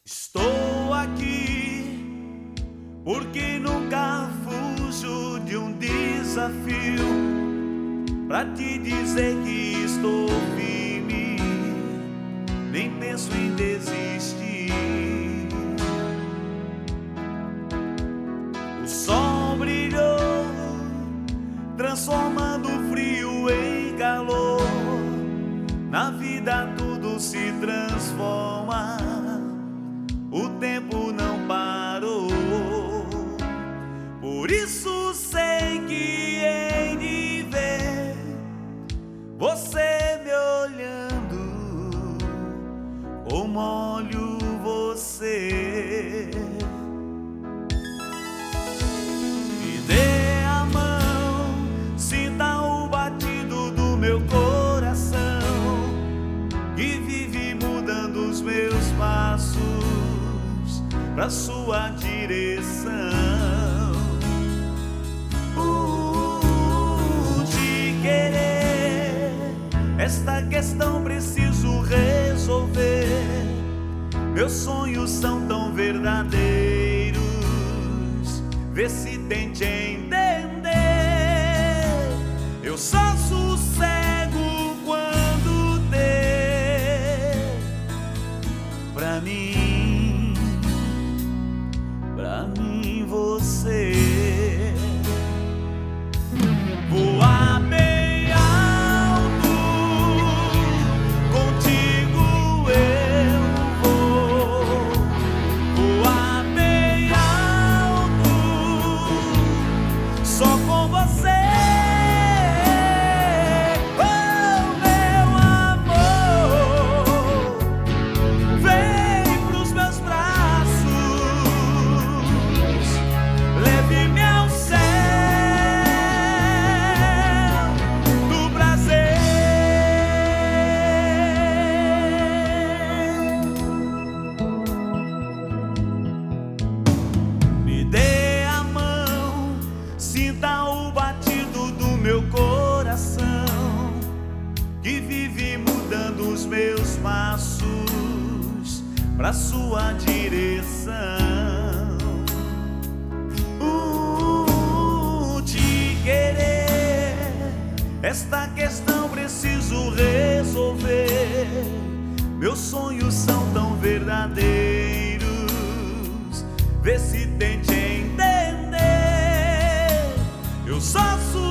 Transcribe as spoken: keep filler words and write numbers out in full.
Estou aqui porque nunca fujo de um desafio, pra te dizer que estou firme, nem penso em desistir. O sol brilhou, transformando o frio em calor. Na vida tudo se transforma, o tempo não parou. Por isso sei que hei de ver você me olhando, como olho você. Me dê a mão, sinta o batido do meu coração, que vive mudando os meus passos pra sua direção. Uh, de querer, esta questão preciso resolver. Meus sonhos são tão verdadeiros, vê se tente entender. Eu só sossego quando der pra mim, pra mim você. Voar bem alto, contigo eu vou. Voar bem alto, só com você. Oh, meu amor, vem pros meus braços, leve-me ao céu do prazer. Me dê a mão, sinta o batido do meu coração, que vive mudando os meus passos pra sua direção. Uh, te querer, esta questão preciso resolver. Meus sonhos são tão verdadeiros, vê se tente entender. Eu só sou